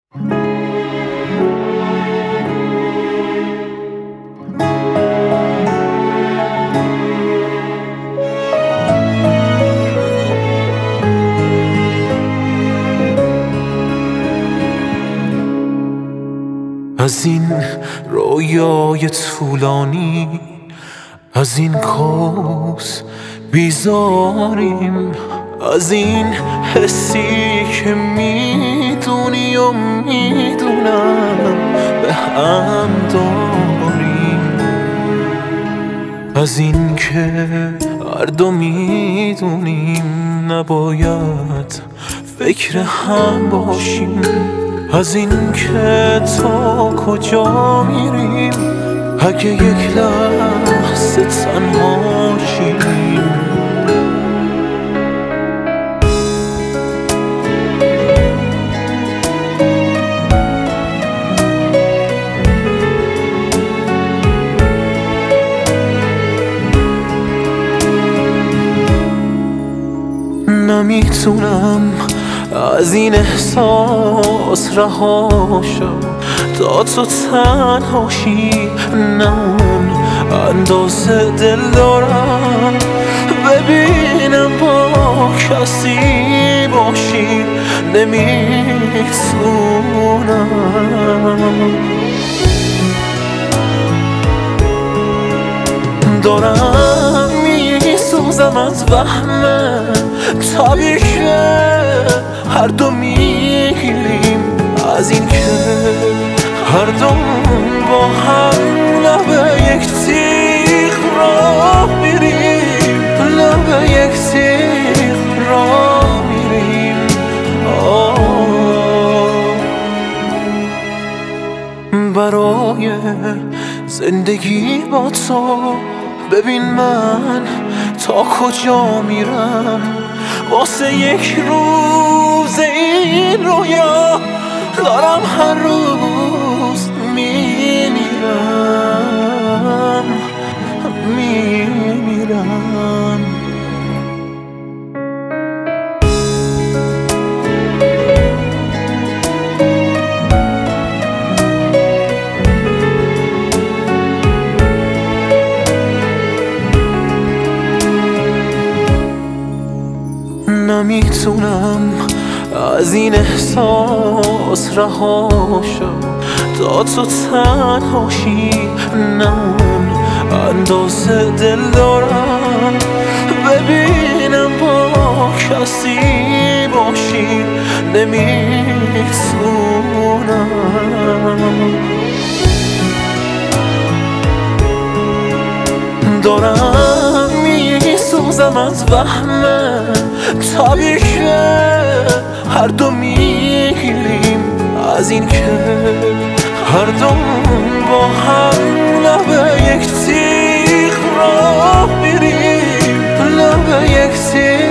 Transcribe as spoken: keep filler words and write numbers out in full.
از این رویای طولانی، از این کوس بیزاریم، از این حسی که میدونی و میدونم به هم داریم، از این که هر دو میدونیم نباید فکر هم باشیم، از این که تا کجا میریم اگه یک لحظه تنها شیم. نمیتونم از این احساس رها شم تا تو تنهاشی، نه اون اندازه دل دارم ببینم با کسی باشی، نمیتونم. دارم میسوزم از وهمه تابی که هر دو میگیریم، از این که هر دو با هم لبه یک تیغ را میریم، لبه یک تیغ را میریم. برای زندگی با تو ببین من تا کجا میرم، واسه یک روز این رویا دارم هر روز میمیرم میمیرم. نمیتونم از این احساس رها شم تا تو تنهاشی، نه اون اندازه دل دارم ببینم با کسی باشی، نمیتونم. دارم میسوزم از وهمه تابی که هر دو میگیریم، از این که هر دو با هم لبه یک تیغ را میریم، لبه یک تیغ